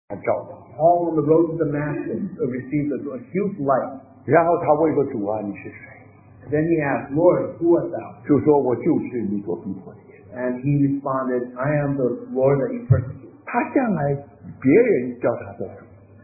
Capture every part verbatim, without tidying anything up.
他照到。 All on the road to Damascus received a, a huge light. 然后他问说：“主啊，你是谁？” Then he asked, Lord, who art thou? 就说：“我就是你所逼迫的耶稣。” And he responded, I am the Lord that you persecute. 他向来别人叫他做主。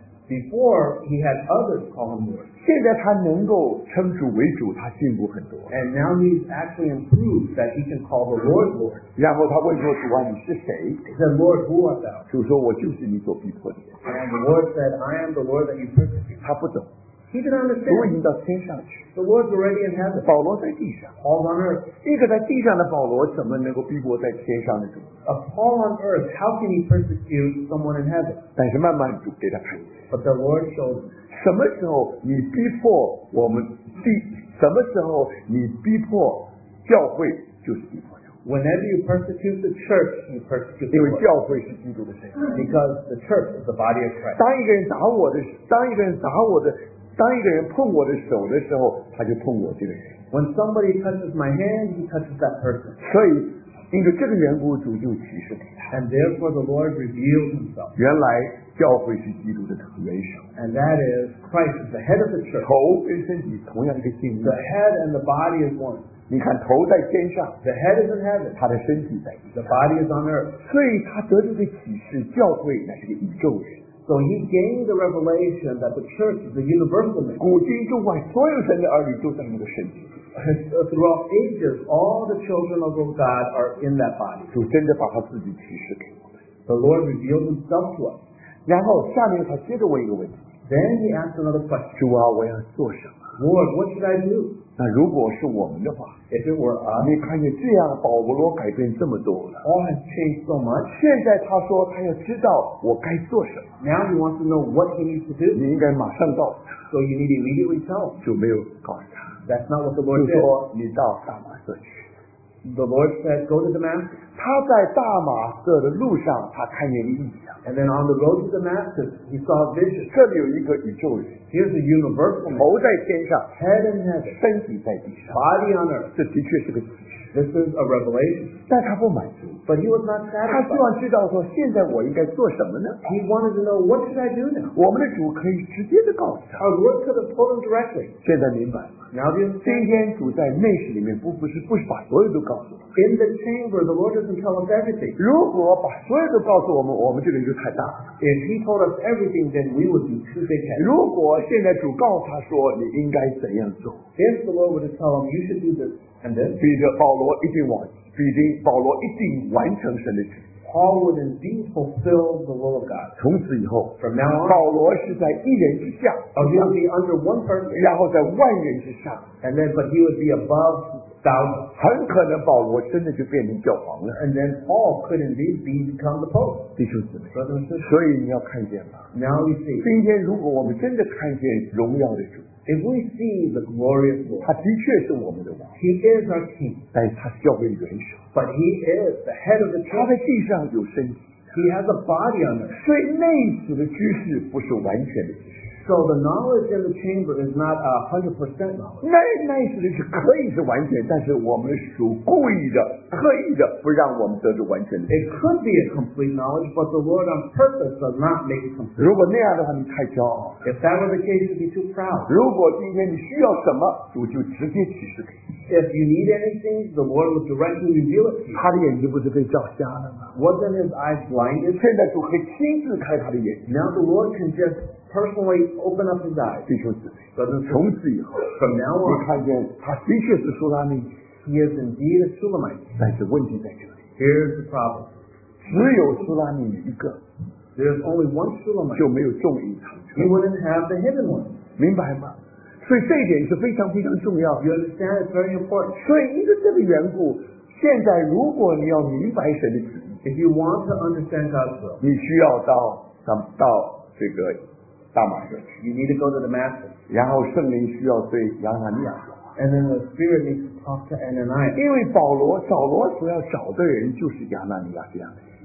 Before, he had others call him Lord. 现在他能够称主为主，他进步很多。 And now he's actually improved that he can call the Lord Lord. 然后他问说：“主啊，你是谁？” He said, Lord, who art thou? 主说：“我就是你所逼迫的耶稣。” And the Lord said, I am the Lord that you persecute. 他不懂， He didn't 主已 understand. 经到天上去， The Lord's already in heaven. 保罗在地上。 Paul's on earth. 一个在地上的保罗，怎么能够逼迫在天上的主？ A Paul on earth, how can he persecute someone in heaven? 但是慢慢主给他看见， But the Lord showed him. 什么时候你逼迫我们地，什么时候你逼迫教会，就是逼迫教会。 Whenever you persecute the church, you persecute 因 the 为 Lord. 教会是基督的身体。 Because the church is the body of Christ. 当一个人打我的，当一个人打我的，当一个人碰我的手的时候，他就碰我这个人。 When somebody touches my hand, he touches that person. 所以因为这个缘故，主就启示给他。 And therefore the Lord revealed himself. 原来教会是基督的元首， And that is, Christ is the head of the church. 头跟身体同样的性质 The。head and the body is one. 你看，头在天上， The head is in heaven. 他的身体在地 The 上， body is on earth. 所以他得这个启示，教会乃是个宇宙人。 So he gained the revelation that the church is a universal man. 古今中外所有神的儿女都在那个身体里， Throughout ages, all the children of God are in that body. 主真的把他自己启示给我们。 The Lord revealed himself to us. 然后下面他接着问一个问题： Then he asked another question. 主啊，我要做什么？ Lord, what should I do? 那如果是我们的话， If it were us, 你看见这样保罗改变这么多了， all has changed so much. 现在他说他要知道我该做什么， Now he wants to know what he needs to do. 你应该马上告诉他， So you need to immediately tell him. 就没有告诉他， That's not what the 就 Lord did. 说你到大马色去。 The Lord said, go to Damascus. 他在大马色的路上，他看见一个异象， And then on the road to Damascus, he saw a vision. 这里有一个宇宙人， Here's a universal man. 头在天上， Head in heaven. 身体在地上， Body on earth. 这的确是个启示， This is a revelation. 但他不满足， But he was not 他希 satisfied. 望知道说现在我应该做什么呢？ He wanted to know, what should I do now? 我们的主可以直接的告诉他， Our Lord could have told him directly. 现在明白吗？ Now do you 今 understand? 天主在内室里面不不是不是把所有都告诉我们， In the chamber, the Lord doesn't tell us everything. 如果把所有都告诉我们，我们这个人就太大了。 If he told us everything, then we would be too big headed. 如果现在主告诉他说你应该怎样做， If the Lord were to tell him, you should do this and this, 彼得保罗一定往，彼得保罗一定完成神的旨意。 Paul would indeed fulfill the will of God. 从此以后， From now on, 保罗是在一人之下， oh, he would be under one person, 然后在万人之上， and then but he would be above thousands. 很可能保罗真的就变成教皇了。 And then Paul could indeed be become the Pope. 弟兄姊妹， Brothers and sisters, 所以你要看见吧， now we see. 今天如果我们真的看见荣耀的主， If we see the glorious Lord, 他的确是我们的王， he is our king, 但是他是教会的元首， but he is the head of the 他在 church. 地上有身体， He has a body on earth. 所以内死的知识不是完全的知识。 So the knowledge in the chamber is not a hundred percent knowledge. 内内死的是可以是完全，但是我们属故意的、刻意的不让我们得着完全的知识。 It could be a complete knowledge, but the Lord on purpose does not make it complete. 如果那样的话，你太骄傲。 If that were the case, you'd be too proud. 如果今天你需要什么，主就直接启示给你。 If you need anything, the Lord will directly reveal it to you. 他的眼睛不是被照瞎了吗？ Wasn't his eyes blinded? 现在主可以亲自开他的眼睛。 Now the Lord can just personally open up his eyes. 弟兄姊妹， Brothers and sisters, 从此以后， from now 你 on, 看见他的确是苏拉密， he is indeed a Shulamite. 但是问题在这里， Here's the problem. 只有苏拉密一个， There's only one Shulamite. 就没有众隐藏 You 者， wouldn't have the hidden one. 明白吗？所以这一点是非常非常重要。 You understand? It's very important. 所以因为这个缘故，现在如果你要明白神的旨意， If you want to understand God's will, 你需要到到到这个大马色去， you need to go to Damascus. 然后圣灵需要对亚拿尼亚说话， And then the Spirit needs to talk to Ananias. 因为保罗扫罗所要找的人就是亚拿尼亚这样的人。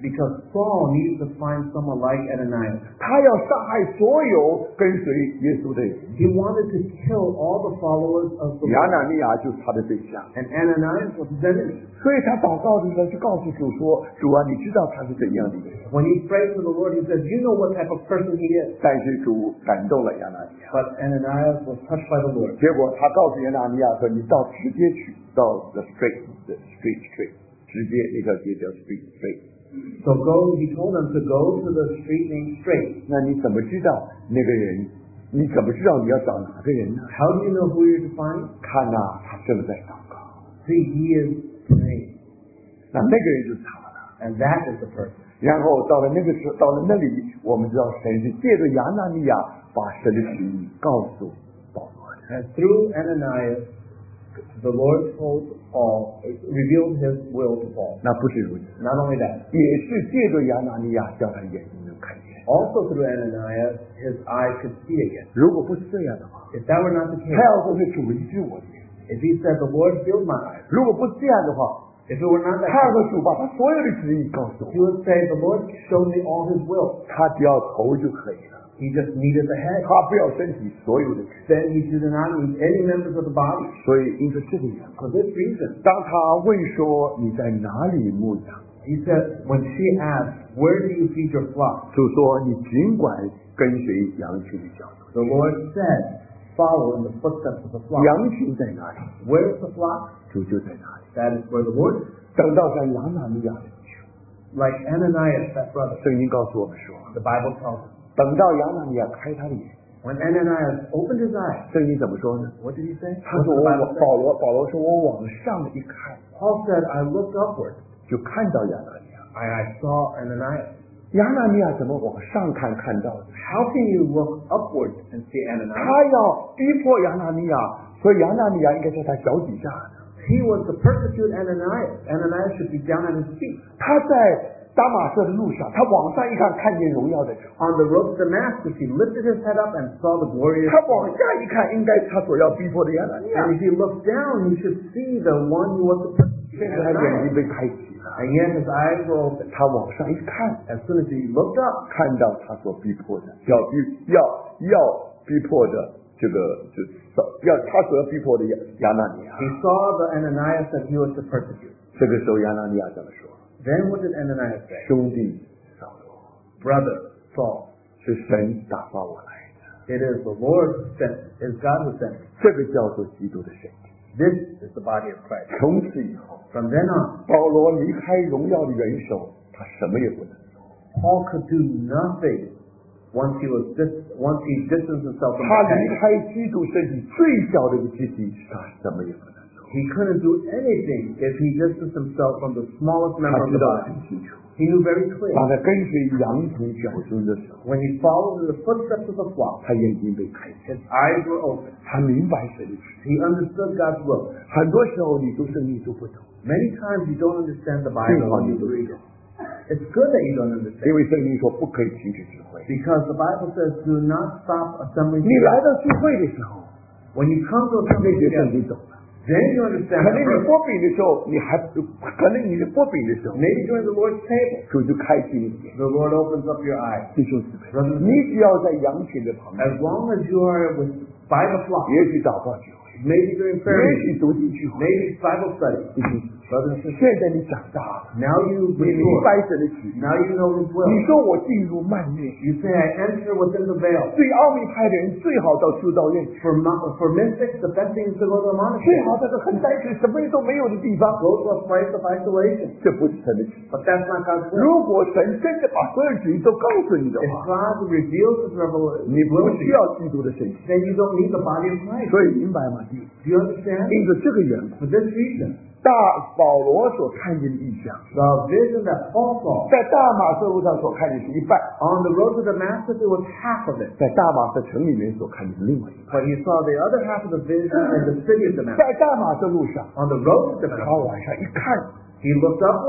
Because Saul needed to find someone like Ananias. 他要杀害所有跟随耶稣的人。 He wanted to kill all the followers of the 亚 Lord. 拿尼亚就是他的对象， And Ananias was his enemy. 所以他祷告的时候就告诉主说：“主啊，你知道他是怎样的人。 When he prayed to the Lord, he said, you know what type of person he is. ” 但是主感动了亚拿尼亚， But Ananias was touched by the Lord. 结果他告诉亚拿尼亚说：“你到直接去，到 the straight the street straight， 直接那条街叫 street straight。 So go, he told them to go to the street named Straight. 那你怎么知道那个人？你怎么知道你要找哪个人呢？ How do you know who you're to find? 看呐、他正在祷告， See, he is praying. 那那个人就是他了。 And that is the person. 然后到了那个时候，到了那里，我们知道神是借着亚拿尼亚把神的旨意告诉保罗的。 And through Ananias, the Lord told Paul, revealed his will to Paul. 那不是如此， Not only that, 也是借着亚拿尼亚叫他眼睛能看见。 also through Ananias, his eyes could see again. 如果不是这样的话， If that were not the 他 case, 要说是主医治我的眼。 if he said, the Lord filled my eyes, 如果不是这样的话， if it were not that 他要 case, 说主把他所有的旨意告诉 he 我， would say, the Lord showed me all his will. 他只要头就可以了， He just needed the head. 他不要身体所有的旨意。 Then he did not need any members of the body. 所以因着这个缘故， For this reason, 当他问说你在哪里牧养， he said, when she asked, where do you feed your flock? 就说你尽管跟随羊群的脚步。 The Lord said, follow in the footsteps of the flock. 羊群在哪里， Where is the flock? 主就在哪里。 That is where the Lord is. 等到在亚拿尼亚的时候， Like Ananias, that brother. 圣经告诉我们说， The Bible tells us. 等到亚拿尼亚开他的眼， When Ananias opened his eyes, 圣经怎么说呢？ what did he say? 他 What 说 did 我 the 往 Bible 保 say? 罗保罗说我往上一看， Paul said, I looked upward 就看到亚拿尼亚。 and I saw Ananias. 亚拿尼亚怎么往上看看到的？ How can you look upward and see Ananias? 他要逼迫亚拿尼亚，所以亚拿尼亚应该在他脚底下的。 He was to persecute Ananias. Ananias should be down at his feet. 他在大马色的路上，他往上一看，看见荣耀的主。 On the road to Damascus, he lifted his head up and saw the glorious 他往下一看，应该他所要逼迫的亚拿尼亚。 And if he looked down, he should see the one who was to persecute 现在他眼 Ananias. 睛被开启了， And yet his eyes were open. 他往上一看， As soon as he looked up, 看到他所逼迫的，要逼要要逼迫的这个就是要他所要逼迫的亚亚拿尼亚。 he saw the Ananias that he was to persecute. 这个时候亚拿尼亚怎么说？ Then what did Ananias say? 兄弟扫罗， Brother Saul, 是神打发我来的， it is the Lord who sent me. It is God who sent me. 这个叫做基督的身体。 This is the body of Christ. 从此以后， From then on, 保罗离开荣耀的元首，他什么也不能做。 Paul could do nothing once he was dis- once he distanced himself from 他 the 离 head. 开基督身体最小的一个肢体，他什么也不能做。 He couldn't do anything if he distanced himself from the smallest 他 member of 知 the 道得 body. 很清楚， He knew very clearly. 当他跟随羊群脚中的时候， When he followed in the footsteps of the flock, 他眼睛被开启， his eyes were open. 他明白神的旨意。 He understood God's will. 很多时候你读圣经读不懂， Many times you don't understand the 幸 Bible 好 when 你 you 读得 read 懂 it. It's good that you don't 因 understand 为圣经说不可以停止智慧。 because the Bible says do not stop assembling 你来 together. 到聚会的时候， When you come to 那 assembly 些圣 together, 经懂了。 then you understand 可 the 能你 verse. 剥饼的时候，你还可能你是剥饼的时候， Maybe during the Lord's table, 主就开启你的眼。 the Lord opens up your eyes. 弟兄姊妹，你只要在羊群的旁边， As long as you are with, by the flock, 也许祷告聚会， maybe during 也 prayer meeting, 许读经聚会， maybe Bible study. 弟兄姊妹， Brothers and sisters, 现在你长大了， now you 你明 mature. 白神的旨意。 Now you know His 你 will. 说我进入幔内， You say, I enter within the veil. 最奥秘派的人最好到修道院去， For, mo- for mystics, the best thing is to go to a 最 monastery. 好在个很单纯、什么都没有的地方。 Go to a place of isolation. 这不是神的旨意。 But that's not God's will. 如果神真的把所有旨意都告诉你的 If 话， God reveals His revelation, 你不需要基督的身体。 then you don't need the body of Christ. 所以明白吗？弟兄， Do you understand? 因着这个缘故， For this reason, 大保罗所看见的异象， the vision that Paul saw 在大马色路上所看见是一半， on the road to Damascus, it was half of it. 在大马色城里面所看见是另外一半。 But he saw the other half of the vision in the city of Damascus. 在大马色路上， On the road to 他 Damascus, 晚上一看， he looked upward,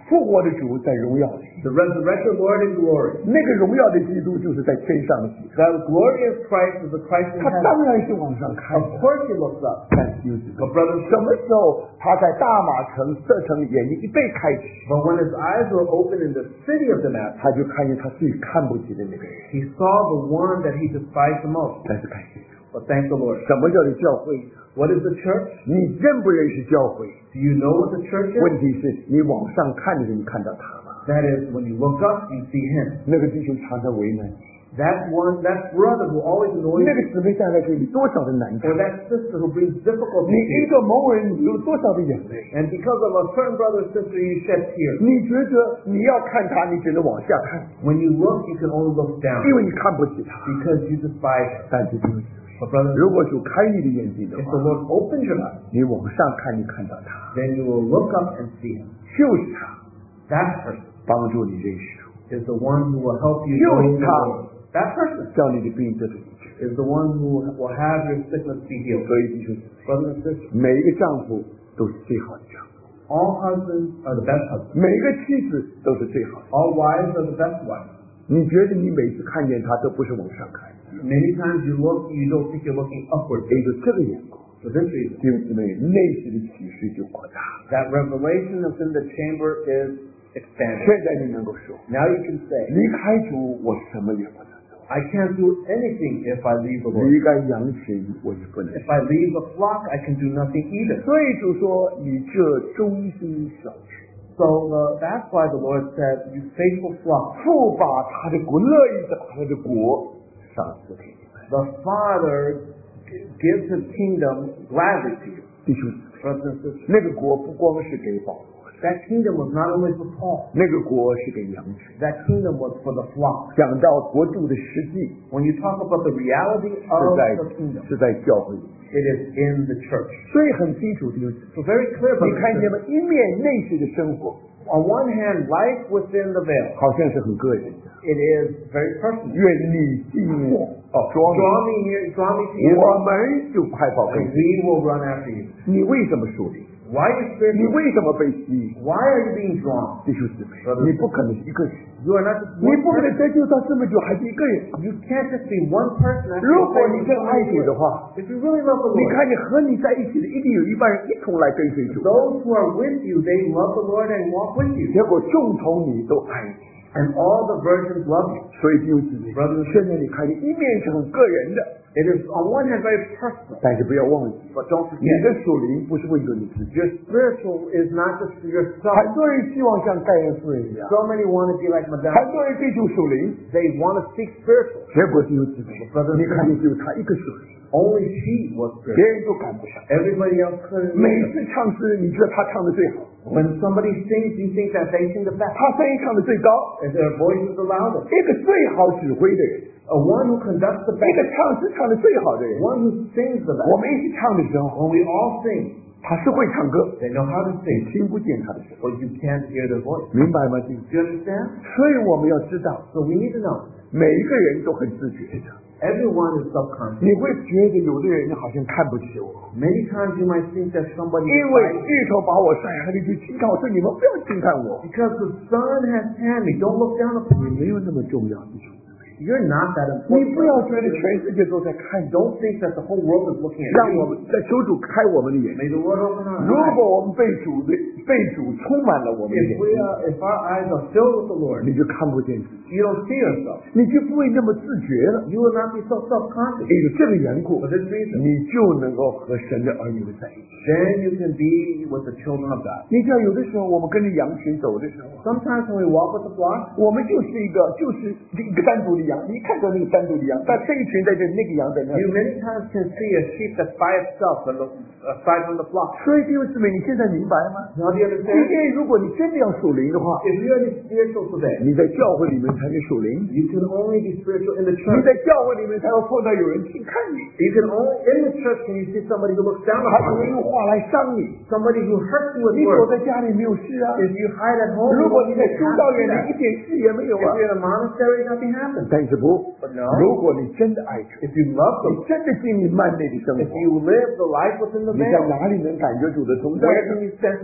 复活的主在荣耀里， The resurrected Lord in glory. 那个荣耀的基督就是在天上的基督， That glorious Christ is the Christ in 他 heaven. 当然是往上看 Of course he looks up. 但是就是 But brothers, 什么时候他在大马城色城眼睛一被开启， but when his eyes were opened in the city of Damascus, 他就看见他最看不起的那个人。 he saw the one that he despised the most. 但是感谢主， But thank the Lord. 什么叫做教会？ What is the church? 你认不认识教会？ Do you know what the church is? 问题是你往上看的时候，你看到他吗？ That is, when you look up, you see him. 那个弟兄常常为难你， That one, that brother who always annoys 那个 you, 姊妹带来给你多少的难处 or？that sister who brings difficulty 你 to 一 you. 个某人，你有多少的眼泪？ And because of a certain brother or sister, you shed tears. 你觉得你要看他，你只能往下看， When you look, you can only look down 因为你看不起他。 because you despise him. 但是弟兄姊妹， But brothers, 如果主开你的眼睛的 if 话 the， Lord opens your eyes, 你往上看，你看到他， then you will look up and see him. 就是他 That person 帮助你认识主， is the one who will help you 就 know 是 the 他 Lord. That person 叫你的病得到医治。 is the one who will have your sickness be healed. 所以弟兄姊妹， Brothers and sisters, 每一个丈夫都是最好的丈夫， all husbands are the best husbands. 每一个妻子都是最好的。 All wives are the best wives. 你觉得你每次看见他都不是往上看， Many times you look, you don't think you're looking upward. 也就这个眼光， For this reason, 弟兄姊妹，内心的启示就扩大。 that revelation that's in the chamber is expanded. 现在你能够说， Now you can say, 离开主，我什么也不能做； I can't do anything if I leave the Lord. 离开羊群，我也不能。 If I leave the flock, I can do nothing either. 所以主说，你这忠心小群， So uh, that's why the Lord said, you faithful flock. 父把他的国乐意的把他的国赏赐给你们。 The Father gives his kingdom gladly to you. 弟兄姊妹， Brothers and sisters, 那个国不光是给保罗的， that kingdom was not only for Paul. 那个国是给羊群。 That kingdom was for the flock. 讲到国度的实际， When you talk about the reality 是 of 在 the kingdom, 是在教会里， it is in the church. 所以很清楚，弟兄姊妹， So very clear, 你 brothers 看 and 见吗？ sisters. 一面内室的生活 On one hand, life within the veil, 好像是很个人的， it is very personal. 愿你进我哦， Draw me here, draw me to you, 我们就快跑跟 and 随。 we will run after you. 你为什么属灵？ Why are you 你 spiritual? 为什么被吸引？ Why are you being drawn? 弟兄姊妹，你不可能是一个人， You are not just 你 one 不可能 person. 得救到这么久还是一个人。 You can't just be one person. after 如 you've 果 been 你 for 真 so 爱 many 主的 years. 话， If you really love the 你 Lord, 看见和你在一起的一定有一半人一同来跟随主， those who are with you, they love the Lord and walk with you. 结果众童女都爱你。 And all the virgins love you. 所以弟兄姊妹， Brothers and 现在你看见一面是很个人的， It is on one hand very personal, 但是不要忘记， but don't 你 forget, 的属灵不是为了你自己。 your spiritual is not just for yourself. 很多人希望像盖恩夫人一样， So many want to be like 很 Madame. 多人追求属灵， They want to seek spiritual. 结果弟兄姊妹，你看见只有他一个属灵， Only she was 别 spiritual. 人都赶不上。 Everybody else couldn't. 每次唱诗，你觉得他唱的最好， When somebody sings, you think that they sing the best. 他声音唱的最高， And their voice is the loudest. 一个最好指挥的人， A one who conducts the 一个 best. 唱诗唱的最好的人。 One who sings the 我 best. 们一起唱的时候， When we all sing, 他是会唱歌， they know how to 你 sing, 听不见他的声音， but you can't hear their voice. 明白吗？弟兄？ Do you understand? 所以我们要知道， So we need to know. 每一个人都很自觉的。 Everyone is self-conscious. 你会觉得有的人好像看不起我， Many times you might think that somebody 因为 is 日头把我晒黑了，就轻看我说你们不要轻看我， because the sun has tanned me. Don't look down upon 你 me. 没有那么重要，弟兄。 You're not that 你 important. 不要觉得全世界都在看你， Don't think that the whole world is looking 让 at 我 you. 们在求主开我们的眼睛。 May the Lord open our 如 eyes. 果我们被主的被主充满了我们的 If 眼 we 睛， are, if our eyes are filled with the Lord, 你就看不见自己， you don't see yourself. 你就不会那么自觉了。 You will not be so self-conscious. 因为这个缘故 For，this reason, 你就能够和神的儿女们在一起。 then you can be with the children of God. 你知道，有的时候我们跟着羊群走的时候， Sometimes when we walk with the flock, 我们就是一个就是一个单独的羊，你看到那个单独的羊，但这一群在这，那个羊在那。 you many times can see a sheep that's by itself and the, aside from the flock. 所以弟兄姊妹，你现在明白吗？ Now do you 今 understand? 天如果你真的要属灵的话， If you are spiritual today, 你在教会里面才能属灵， you can only be spiritual in the 你 church. 在教会里面才会碰到有人轻看你， You can only in the church can you see somebody who looks down 还有 upon 人 you. 用话来伤你。 Somebody who hurts you with 你躲 words. 在家里没有事啊， If you hide at home, 如 you 果 won't 你在 be 修道 happy 院， that. 你一点事也没有 If 啊。 you're in a monastery, nothing happens. 但是不 But no. 如果你真的爱主， If you love the 你 Lord, 真的经历慢内的生 if 活， you live the life within the 你在 veil, 哪里能感觉主的同在 where 呢 can？you sense His presence?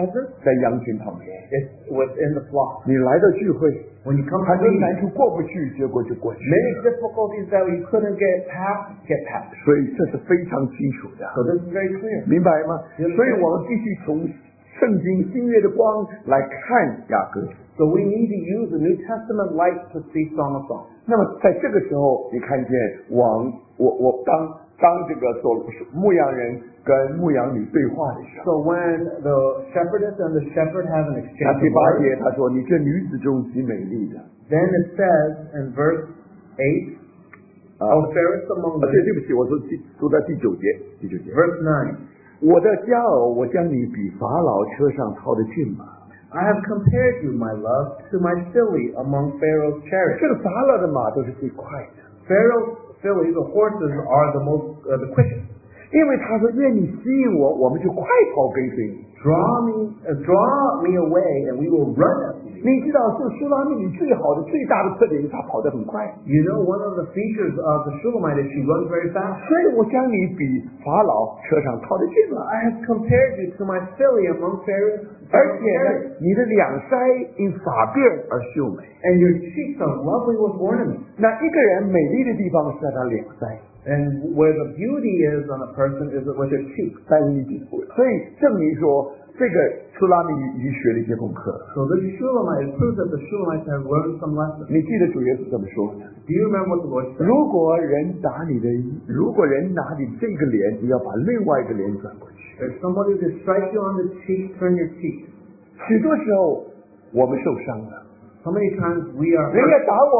presence 在羊群旁边。 is within the flock. 你来到聚会， When you come 很 to 多 me, 难处过不去，结果就过去 many 了。 difficulties that you couldn't get past, get past. 所以这是非常清楚的， So this is very clear. 明白吗？ Yes, 所以我们必须从圣经新约的光来看雅各。 So we need to use the New Testament light to see Song of Songs. 那么在这个时候，你看见王，我我当当这个所牧羊人跟牧羊女对话的时候， So when the shepherdess and the shepherd have an 那 exchange 第 of 八 words, 节他说：“你这女子中极美丽的。 then it says in verse eight, 啊” O fairest among 啊，对， women, 对不起，我说第读到第九节，第九节。 verse nine, 我的佳偶，我将你比法老车上操的骏马。 I have compared you, my love, to my filly among Pharaoh's chariots. 这个法老的马都是最快的， Pharaoh's filly, the horses, are the most, uh, the quickest. 因为他说愿你吸引我，我们就快跑跟随你。 Draw me, uh, draw me away, and we will run after you. 你知道，这苏拉密女最好的、最大的特点是她跑得很快， You know, one of the features of the Shulamite is she runs very fast. 所以我将你比法老车上操的骏马。 I have compared you to my filly among Pharaoh's 而且 chariots. 呢，你的两腮因发辫而秀美。 And your cheeks are lovely with ornaments. 那一个人美丽的地方是在他两腮， And where the beauty is on a person is with their cheeks. 三一体。所以证明说，这个苏拉密已经学了一些功课。 So this Shulamite, it proves that the Shulamites have learned some lessons. 你记得主耶稣怎么说的？ Do you remember what the Lord said? 如果人打你的，如果人拿你这个脸，你要把另外一个脸转过去。 If somebody to strike you on the cheek, turn your cheek. 许多时候我们受伤了， So many times we are 人 hurt. 家打我。